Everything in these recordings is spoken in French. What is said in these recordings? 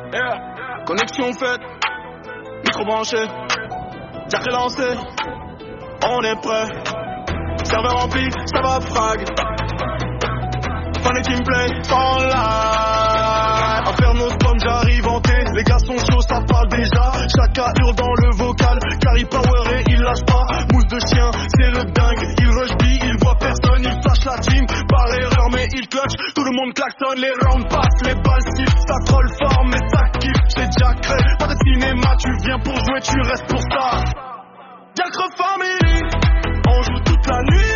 Yeah. Connexion faite, micro branché, jack relancé, on est prêt. Serveur rempli, ça va frag. Fan et teamplay, en live. Inferno spawn, j'arrive en T. Les gars sont chauds, ça parle déjà. Chacun hurle dans le vocal, car il power et il lâche pas. Mousse de chien, c'est le dingue. Il rush B, il voit personne, il flash la team. Par erreur, mais il clutch. Tout le monde klaxonne, les rounds passent, les balles sifflent. Ça troll fort, mais ça kiffe. J'ai déjà créé, pas de cinéma. Tu viens pour jouer, tu restes pour ça. Diacre Family, on joue toute la nuit.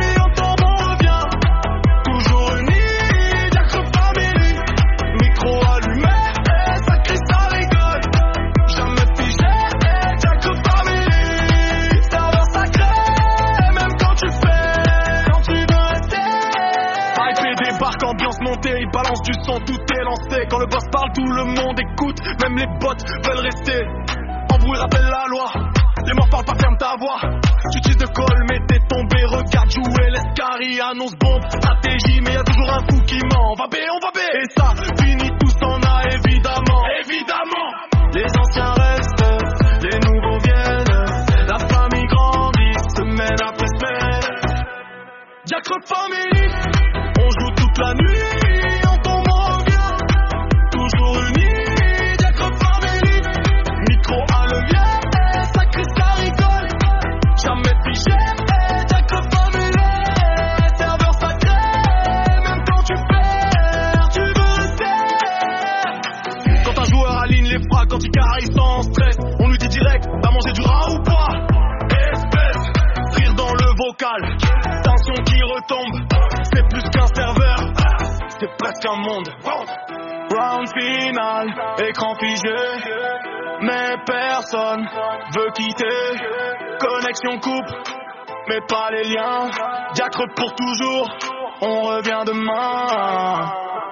Il balance du son, tout est lancé. Quand le boss parle, tout le monde écoute. Même les bots veulent rester. Embrouille rappelle la loi. Les morts parlent pas, ferme ta voix. Tu utilises de colle, mais t'es tombé. Regarde jouer l'escari, annonce bombe, stratégie. Mais y'a toujours un fou qui ment. On va B. Et ça finit tous en A, évidemment. Les anciens restent, les nouveaux viennent. La famille grandit, semaine après semaine. Diacre Family, on joue toute la nuit. Quand il carry sans stress, on lui dit direct, t'as mangé du rat ou pas? Espèce, rire dans le vocal, tension qui retombe, c'est plus qu'un serveur, c'est presque un monde. Round final, écran figé, mais personne veut quitter. Connexion coupe, mais pas les liens. Diacre pour toujours, on revient demain.